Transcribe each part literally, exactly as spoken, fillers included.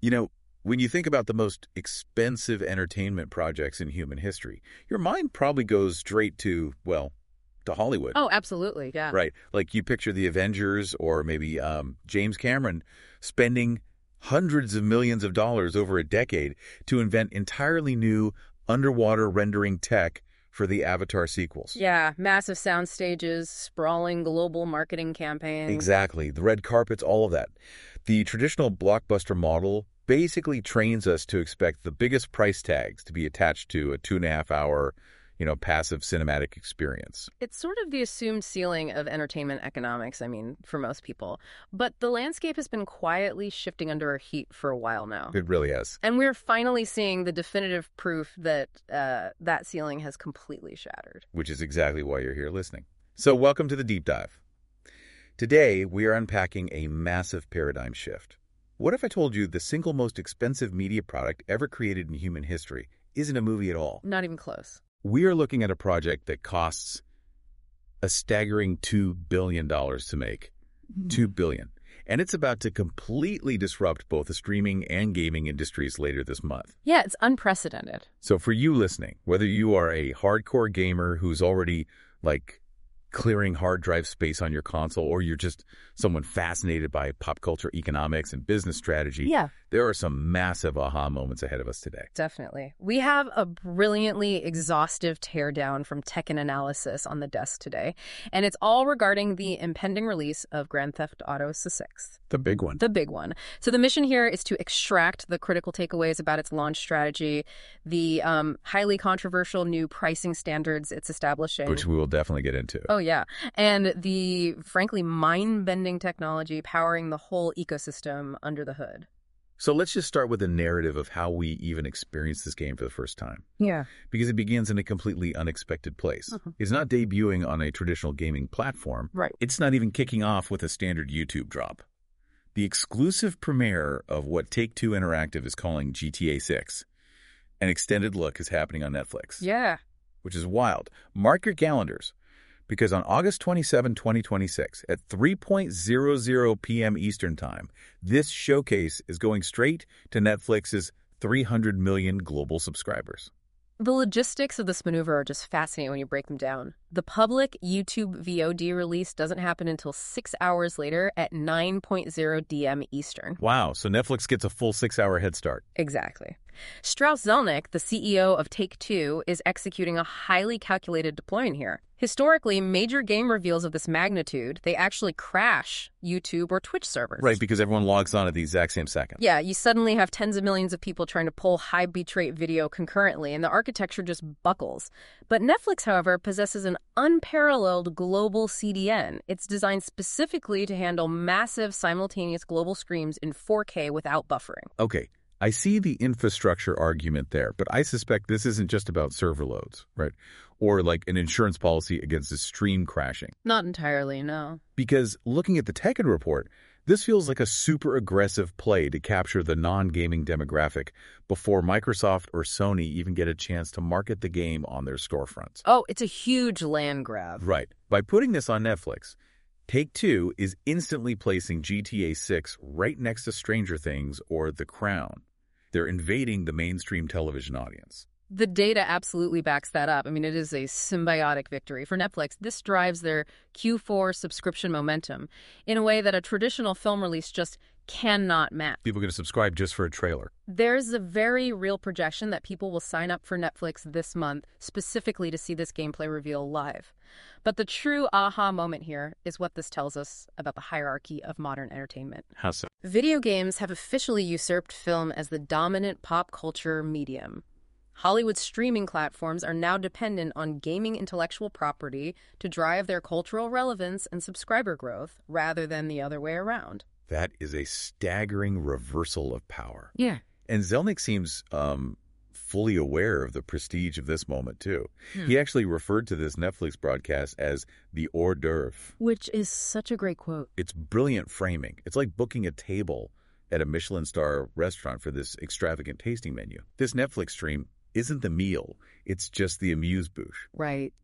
You know, when you think about the most expensive entertainment projects in human history, your mind probably goes straight to, well, to Hollywood. Oh, absolutely, yeah. Right. Like you picture the Avengers or maybe um, James Cameron spending hundreds of millions of dollars over a decade to invent entirely new underwater rendering tech for the Avatar sequels. Yeah, massive sound stages, sprawling global marketing campaigns. Exactly. The red carpets, all of that. The traditional blockbuster model basically trains us to expect the biggest price tags to be attached to a two and a half hour, you know, passive cinematic experience. It's sort of the assumed ceiling of entertainment economics, I mean, for most people. But the landscape has been quietly shifting under our heat for a while now. It really has. And we're finally seeing the definitive proof that uh, that ceiling has completely shattered. Which is exactly why you're here listening. So welcome to the Deep Dive. Today, we are unpacking a massive paradigm shift. What if I told you the single most expensive media product ever created in human history isn't a movie at all? Not even close. We are looking at a project that costs a staggering two billion dollars to make. Mm-hmm. two billion dollars. And it's about to completely disrupt both the streaming and gaming industries later this month. Yeah, it's unprecedented. So for you listening, whether you are a hardcore gamer who's already, like, clearing hard drive space on your console, or you're just someone fascinated by pop culture economics and business strategy, yeah, there are some massive aha moments ahead of us today. Definitely. We have a brilliantly exhaustive teardown from Tech and Analysis on the desk today, and it's all regarding the impending release of Grand Theft Auto six. The big one. The big one. So the mission here is to extract the critical takeaways about its launch strategy, the um, highly controversial new pricing standards it's establishing. Which we will definitely get into. Oh, yeah. And the, frankly, mind-bending technology powering the whole ecosystem under the hood. So let's just start with a narrative of how we even experienced this game for the first time. Yeah. Because it begins in a completely unexpected place. Uh-huh. It's not debuting on a traditional gaming platform. Right. It's not even kicking off with a standard YouTube drop. The exclusive premiere of what Take-Two Interactive is calling G T A six. An extended look is happening on Netflix. Yeah. Which is wild. Mark your calendars. Because on August twenty-seventh, twenty twenty-six, at three hundred p m Eastern Time, this showcase is going straight to Netflix's three hundred million global subscribers. The logistics of this maneuver are just fascinating when you break them down. The public YouTube V O D release doesn't happen until six hours later at nine d m Eastern. Wow, so Netflix gets a full six-hour head start. Exactly. Strauss Zelnick, the C E O of Take-Two, is executing a highly calculated deployment here. Historically, major game reveals of this magnitude, they actually crash YouTube or Twitch servers. Right, because everyone logs on at the exact same second. Yeah, you suddenly have tens of millions of people trying to pull high bitrate video concurrently, and the architecture just buckles. But Netflix, however, possesses an unparalleled global C D N. It's designed specifically to handle massive simultaneous global streams in four K without buffering. Okay. I see the infrastructure argument there, but I suspect this isn't just about server loads, right? Or like an insurance policy against a stream crashing. Not entirely, no. Because looking at the Tekken report, this feels like a super aggressive play to capture the non-gaming demographic before Microsoft or Sony even get a chance to market the game on their storefronts. Oh, it's a huge land grab. Right. By putting this on Netflix, Take-Two is instantly placing G T A six right next to Stranger Things or The Crown. They're invading the mainstream television audience. The data absolutely backs that up. I mean, it is a symbiotic victory. For Netflix, this drives their Q four subscription momentum in a way that a traditional film release just cannot match. People are going to subscribe just for a trailer. There's a very real projection that people will sign up for Netflix this month specifically to see this gameplay reveal live. But the true aha moment here is what this tells us about the hierarchy of modern entertainment. How so? Video games have officially usurped film as the dominant pop culture medium. Hollywood streaming platforms are now dependent on gaming intellectual property to drive their cultural relevance and subscriber growth rather than the other way around. That is a staggering reversal of power. Yeah. And Zelnick seems um, fully aware of the prestige of this moment, too. Hmm. He actually referred to this Netflix broadcast as the hors d'oeuvre. Which is such a great quote. It's brilliant framing. It's like booking a table at a Michelin star restaurant for this extravagant tasting menu. This Netflix stream isn't the meal. It's just the amuse-bouche. Right. It's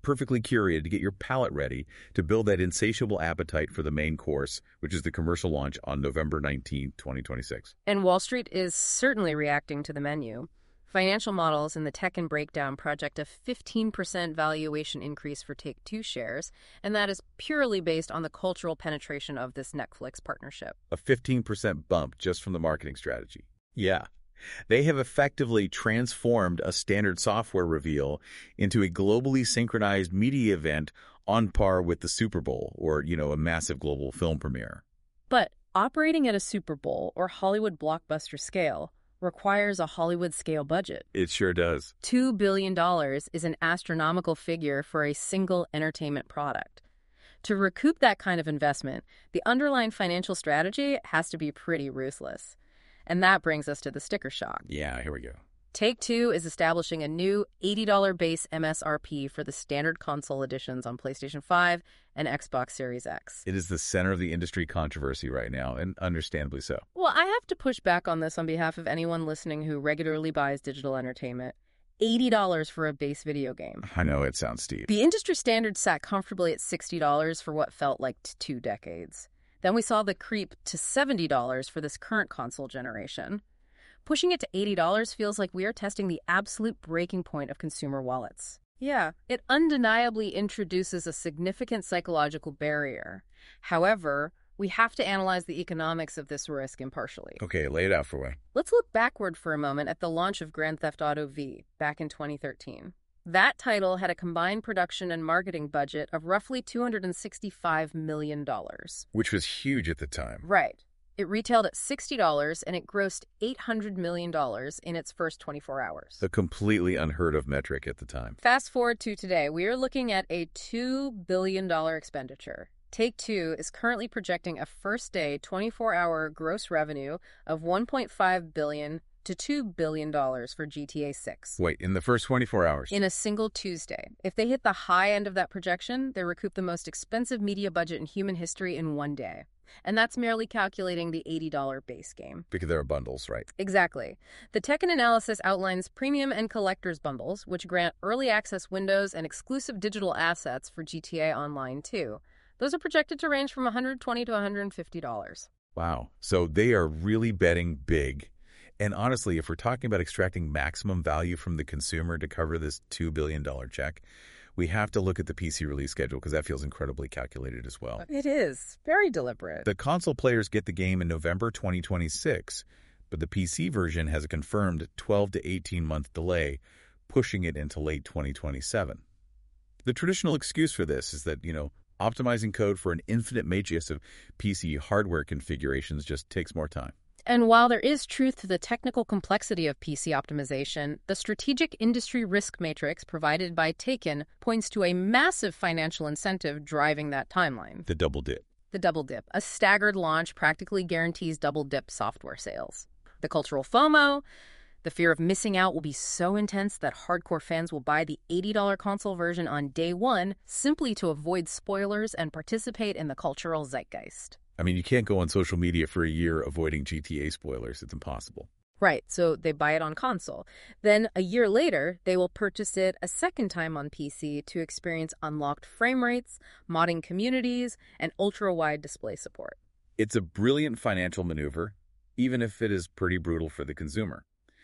perfectly curated to get your palate ready to build that insatiable appetite for the main course, which is the commercial launch on November nineteenth, twenty twenty-six. And Wall Street is certainly reacting to the menu. Financial models in the Tekken Breakdown project a fifteen percent valuation increase for Take-Two shares, and that is purely based on the cultural penetration of this Netflix partnership. A fifteen percent bump just from the marketing strategy. Yeah. They have effectively transformed a standard software reveal into a globally synchronized media event on par with the Super Bowl or, you know, a massive global film premiere. But operating at a Super Bowl or Hollywood blockbuster scale requires a Hollywood-scale budget. It sure does. two billion dollars is an astronomical figure for a single entertainment product. To recoup that kind of investment, the underlying financial strategy has to be pretty ruthless. And that brings us to the sticker shock. Yeah, here we go. Take-Two is establishing a new eighty dollars base M S R P for the standard console editions on PlayStation five and Xbox Series X. It is the center of the industry controversy right now, and understandably so. Well, I have to push back on this on behalf of anyone listening who regularly buys digital entertainment. eighty dollars for a base video game. I know it sounds steep. The industry standard sat comfortably at sixty dollars for what felt like t- two decades. Then we saw the creep to seventy dollars for this current console generation. Pushing it to eighty dollars feels like we are testing the absolute breaking point of consumer wallets. Yeah, it undeniably introduces a significant psychological barrier. However, we have to analyze the economics of this risk impartially. Okay, lay it out for me. Let's look backward for a moment at the launch of Grand Theft Auto V back in twenty thirteen. That title had a combined production and marketing budget of roughly two hundred sixty-five million dollars. Which was huge at the time. Right. It retailed at sixty dollars and it grossed eight hundred million dollars in its first twenty-four hours. A completely unheard of metric at the time. Fast forward to today, we are looking at a two billion dollars expenditure. Take-Two is currently projecting a first-day twenty-four hour gross revenue of one point five billion dollars to two billion dollars for G T A six. Wait, in the first twenty-four hours? In a single Tuesday. If they hit the high end of that projection, they recoup the most expensive media budget in human history in one day. And that's merely calculating the eighty dollars base game. Because there are bundles, right? Exactly. The Tekken analysis outlines premium and collector's bundles, which grant early access windows and exclusive digital assets for G T A Online too. Those are projected to range from one hundred twenty dollars to one hundred fifty dollars. Wow. So they are really betting big. And honestly, if we're talking about extracting maximum value from the consumer to cover this two billion dollars check, we have to look at the P C release schedule because that feels incredibly calculated as well. It is. Very deliberate. The console players get the game in November twenty twenty-six, but the P C version has a confirmed twelve to eighteen month delay, pushing it into late twenty twenty-seven. The traditional excuse for this is that, you know, optimizing code for an infinite matrix of P C hardware configurations just takes more time. And while there is truth to the technical complexity of P C optimization, the strategic industry risk matrix provided by Taken points to a massive financial incentive driving that timeline. The double dip. The double dip. A staggered launch practically guarantees double dip software sales. The cultural FOMO, the fear of missing out will be so intense that hardcore fans will buy the eighty dollars console version on day one simply to avoid spoilers and participate in the cultural zeitgeist. I mean, you can't go on social media for a year avoiding G T A spoilers. It's impossible. Right, so they buy it on console. Then, a year later, they will purchase it a second time on P C to experience unlocked frame rates, modding communities, and ultra-wide display support. It's a brilliant financial maneuver, even if it is pretty brutal for the consumer.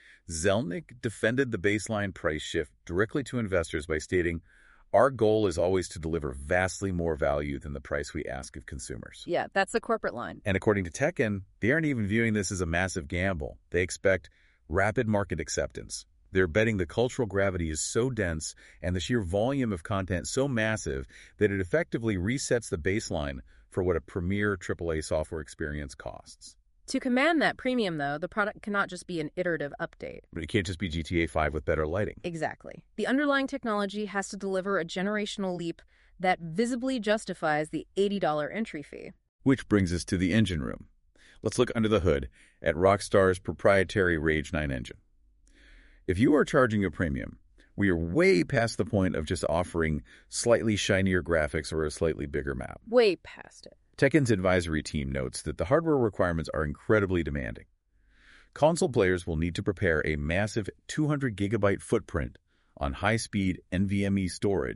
Zelnick defended the baseline price shift directly to investors by stating, "Our goal is always to deliver vastly more value than the price we ask of consumers." Yeah, that's the corporate line. And according to Tekken, they aren't even viewing this as a massive gamble. They expect rapid market acceptance. They're betting the cultural gravity is so dense and the sheer volume of content so massive that it effectively resets the baseline for what a premier triple A software experience costs. To command that premium, though, the product cannot just be an iterative update. But it can't just be G T A five with better lighting. Exactly. The underlying technology has to deliver a generational leap that visibly justifies the eighty dollars entry fee. Which brings us to the engine room. Let's look under the hood at Rockstar's proprietary Rage nine engine. If you are charging a premium, we are way past the point of just offering slightly shinier graphics or a slightly bigger map. Way past it. Tekken's advisory team notes that the hardware requirements are incredibly demanding. Console players will need to prepare a massive two hundred gigabyte footprint on high-speed NVMe storage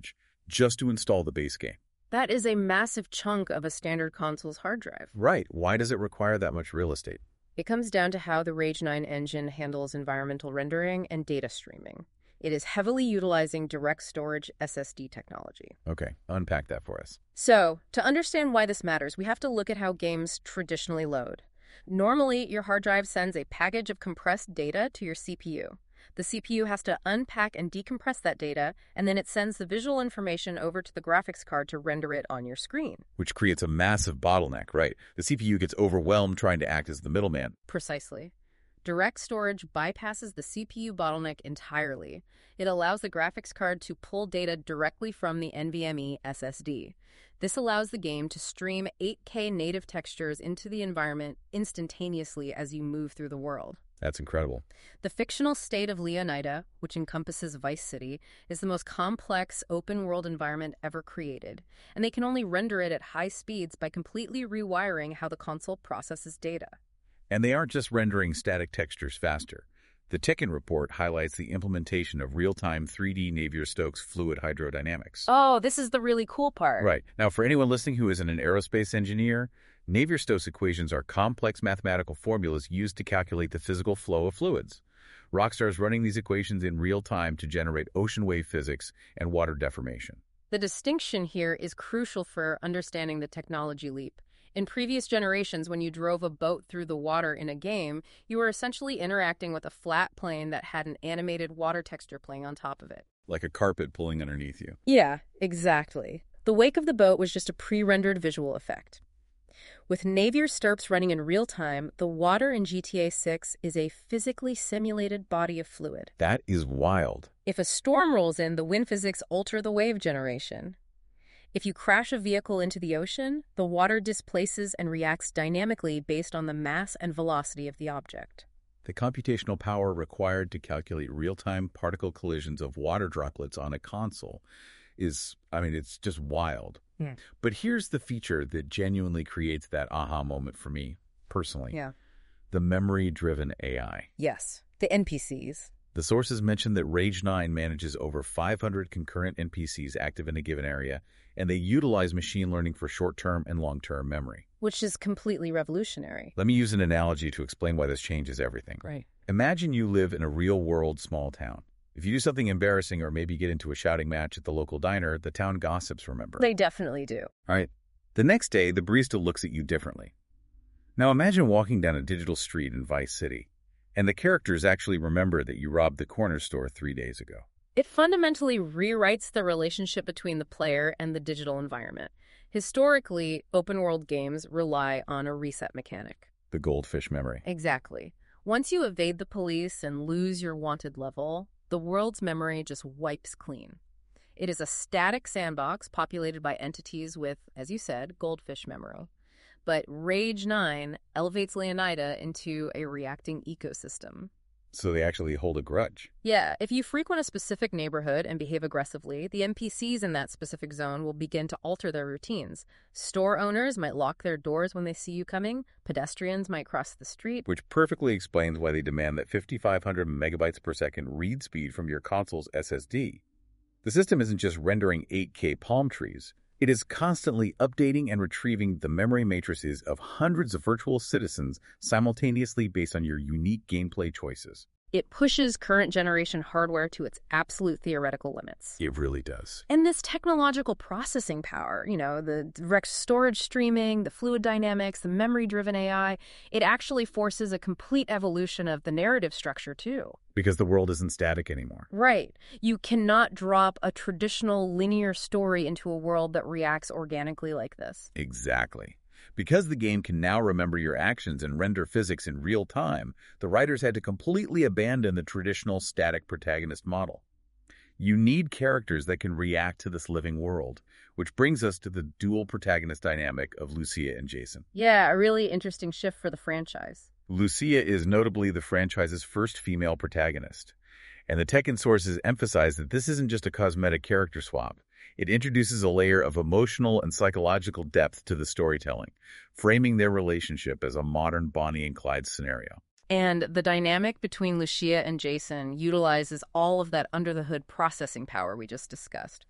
just to install the base game. That is a massive chunk of a standard console's hard drive. Right. Why does it require that much real estate? It comes down to how the Rage nine engine handles environmental rendering and data streaming. It is heavily utilizing direct storage S S D technology. Okay, unpack that for us. So, to understand why this matters, we have to look at how games traditionally load. Normally, your hard drive sends a package of compressed data to your C P U. The C P U has to unpack and decompress that data, and then it sends the visual information over to the graphics card to render it on your screen. Which creates a massive bottleneck, right? The C P U gets overwhelmed trying to act as the middleman. Precisely. Direct storage bypasses the C P U bottleneck entirely. It allows the graphics card to pull data directly from the NVMe S S D. This allows the game to stream eight K native textures into the environment instantaneously as you move through the world. That's incredible. The fictional state of Leonida, which encompasses Vice City, is the most complex open-world environment ever created, and they can only render it at high speeds by completely rewiring how the console processes data. And they aren't just rendering static textures faster. The Tekken report highlights the implementation of real-time three D Navier-Stokes fluid hydrodynamics. Oh, this is the really cool part. Right. Now, for anyone listening who isn't an aerospace engineer, Navier-Stokes equations are complex mathematical formulas used to calculate the physical flow of fluids. Rockstar is running these equations in real time to generate ocean wave physics and water deformation. The distinction here is crucial for understanding the technology leap. In previous generations, when you drove a boat through the water in a game, you were essentially interacting with a flat plane that had an animated water texture playing on top of it. Like a carpet pulling underneath you. Yeah, exactly. The wake of the boat was just a pre-rendered visual effect. With Navier-Stokes running in real time, the water in G T A six is a physically simulated body of fluid. That is wild. If a storm rolls in, the wind physics alter the wave generation. If you crash a vehicle into the ocean, the water displaces and reacts dynamically based on the mass and velocity of the object. The computational power required to calculate real-time particle collisions of water droplets on a console is, I mean, it's just wild. Yeah. But here's the feature that genuinely creates that aha moment for me, personally. Yeah. The memory-driven A I. Yes, the N P Cs. The sources mention that Rage nine manages over five hundred concurrent N P Cs active in a given area, and they utilize machine learning for short-term and long-term memory. Which is completely revolutionary. Let me use an analogy to explain why this changes everything. Right. Imagine you live in a real-world small town. If you do something embarrassing or maybe get into a shouting match at the local diner, the town gossips, remember? They definitely do. All right. The next day, the barista looks at you differently. Now imagine walking down a digital street in Vice City, and the characters actually remember that you robbed the corner store three days ago. It fundamentally rewrites the relationship between the player and the digital environment. Historically, open-world games rely on a reset mechanic. The goldfish memory. Exactly. Once you evade the police and lose your wanted level, the world's memory just wipes clean. It is a static sandbox populated by entities with, as you said, goldfish memory. But Rage nine elevates Leonida into a reacting ecosystem. So they actually hold a grudge. Yeah, if you frequent a specific neighborhood and behave aggressively, the N P Cs in that specific zone will begin to alter their routines. Store owners might lock their doors when they see you coming. Pedestrians might cross the street. Which perfectly explains why they demand that fifty-five hundred megabytes per second read speed from your console's S S D. The system isn't just rendering eight K palm trees. It is constantly updating and retrieving the memory matrices of hundreds of virtual citizens simultaneously based on your unique gameplay choices. It pushes current generation hardware to its absolute theoretical limits. It really does. And this technological processing power, you know, the direct storage streaming, the fluid dynamics, the memory-driven A I, it actually forces a complete evolution of the narrative structure, too. Because the world isn't static anymore. Right. You cannot drop a traditional linear story into a world that reacts organically like this. Exactly. Because the game can now remember your actions and render physics in real time, the writers had to completely abandon the traditional static protagonist model. You need characters that can react to this living world, which brings us to the dual protagonist dynamic of Lucia and Jason. Yeah, a really interesting shift for the franchise. Lucia is notably the franchise's first female protagonist, and the Tekken sources emphasize that this isn't just a cosmetic character swap. It introduces a layer of emotional and psychological depth to the storytelling, framing their relationship as a modern Bonnie and Clyde scenario. And the dynamic between Lucia and Jason utilizes all of that under-the-hood processing power we just discussed.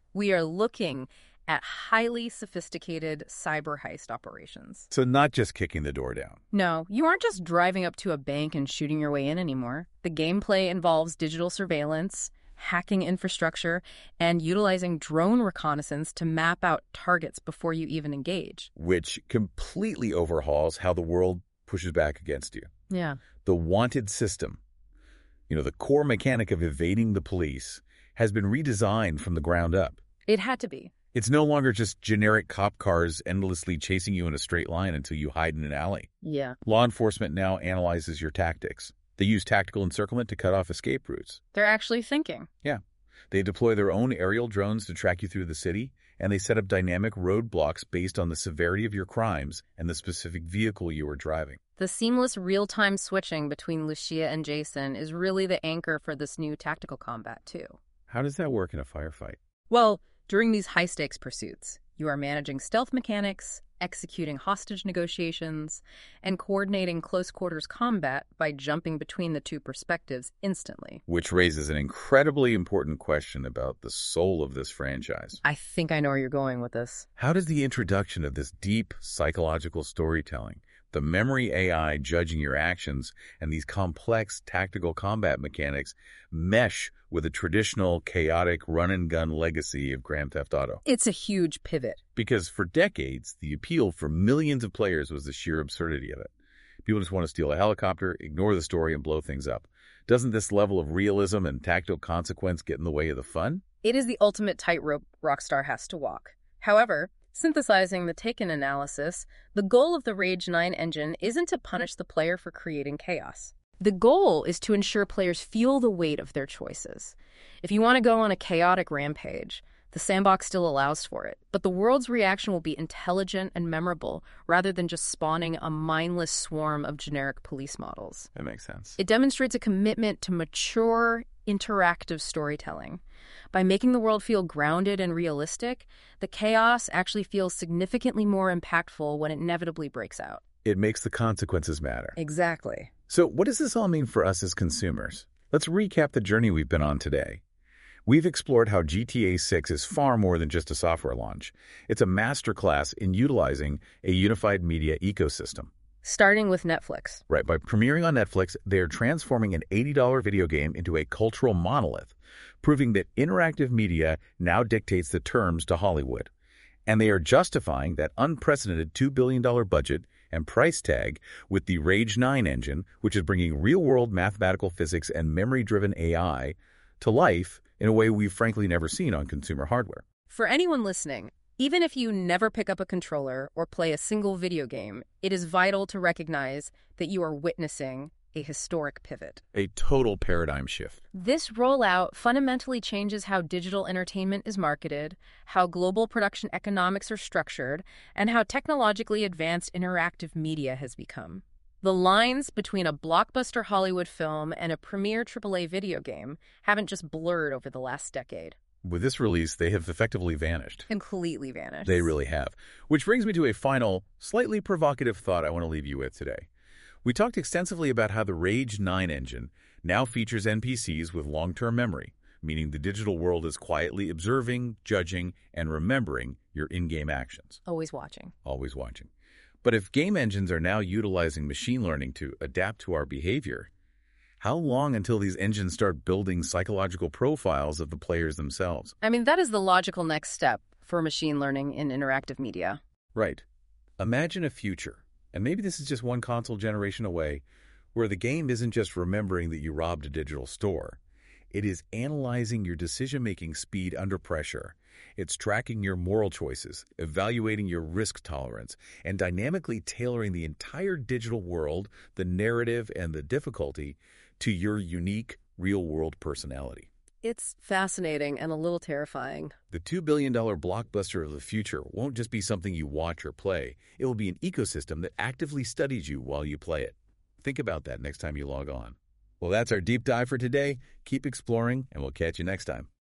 We are looking at highly sophisticated cyber heist operations. So not just kicking the door down. No, you aren't just driving up to a bank and shooting your way in anymore. The gameplay involves digital surveillance, hacking infrastructure, and utilizing drone reconnaissance to map out targets before you even engage. Which completely overhauls how the world pushes back against you. Yeah. The wanted system, you know, the core mechanic of evading the police, has been redesigned from the ground up. It had to be. It's no longer just generic cop cars endlessly chasing you in a straight line until you hide in an alley. Yeah. Law enforcement now analyzes your tactics. They use tactical encirclement to cut off escape routes. They're actually thinking. Yeah. They deploy their own aerial drones to track you through the city, and they set up dynamic roadblocks based on the severity of your crimes and the specific vehicle you were driving. The seamless real-time switching between Lucia and Jason is really the anchor for this new tactical combat, too. How does that work in a firefight? Well, during these high-stakes pursuits, you are managing stealth mechanics, executing hostage negotiations, and coordinating close-quarters combat by jumping between the two perspectives instantly. Which raises an incredibly important question about the soul of this franchise. I think I know where you're going with this. How does the introduction of this deep psychological storytelling, the memory A I judging your actions, and these complex tactical combat mechanics mesh with a traditional chaotic run-and-gun legacy of Grand Theft Auto? It's a huge pivot. Because for decades, the appeal for millions of players was the sheer absurdity of it. People just want to steal a helicopter, ignore the story, and blow things up. Doesn't this level of realism and tactical consequence get in the way of the fun? It is the ultimate tightrope Rockstar has to walk. However, synthesizing the Taken analysis, the goal of the Rage nine engine isn't to punish the player for creating chaos. The goal is to ensure players feel the weight of their choices. If you want to go on a chaotic rampage, the sandbox still allows for it, but the world's reaction will be intelligent and memorable rather than just spawning a mindless swarm of generic police models. That makes sense. It demonstrates a commitment to mature, interactive storytelling. By making the world feel grounded and realistic, the chaos actually feels significantly more impactful when it inevitably breaks out. It makes the consequences matter. Exactly. So what does this all mean for us as consumers? Let's recap the journey we've been on today. We've explored how G T A six is far more than just a software launch. It's a masterclass in utilizing a unified media ecosystem. Starting with Netflix. Right, by premiering on Netflix, they are transforming an eighty dollar video game into a cultural monolith, proving that interactive media now dictates the terms to Hollywood. And they are justifying that unprecedented two billion dollar budget and price tag with the Rage nine engine, which is bringing real-world mathematical physics and memory-driven A I to life in a way we've frankly never seen on consumer hardware. For anyone listening, even if you never pick up a controller or play a single video game, it is vital to recognize that you are witnessing a historic pivot. A total paradigm shift. This rollout fundamentally changes how digital entertainment is marketed, how global production economics are structured, and how technologically advanced interactive media has become. The lines between a blockbuster Hollywood film and a premier triple A video game haven't just blurred over the last decade. With this release, they have effectively vanished. Completely vanished. They really have. Which brings me to a final, slightly provocative thought I want to leave you with today. We talked extensively about how the Rage nine engine now features N P Cs with long-term memory, meaning the digital world is quietly observing, judging, and remembering your in-game actions. Always watching. Always watching. But if game engines are now utilizing machine learning to adapt to our behavior, how long until these engines start building psychological profiles of the players themselves? I mean, that is the logical next step for machine learning in interactive media. Right. Imagine a future, and maybe this is just one console generation away, where the game isn't just remembering that you robbed a digital store. It is analyzing your decision-making speed under pressure. It's tracking your moral choices, evaluating your risk tolerance, and dynamically tailoring the entire digital world, the narrative, and the difficulty to your unique, real-world personality. It's fascinating and a little terrifying. The two billion dollar blockbuster of the future won't just be something you watch or play. It will be an ecosystem that actively studies you while you play it. Think about that next time you log on. Well, that's our deep dive for today. Keep exploring, and we'll catch you next time.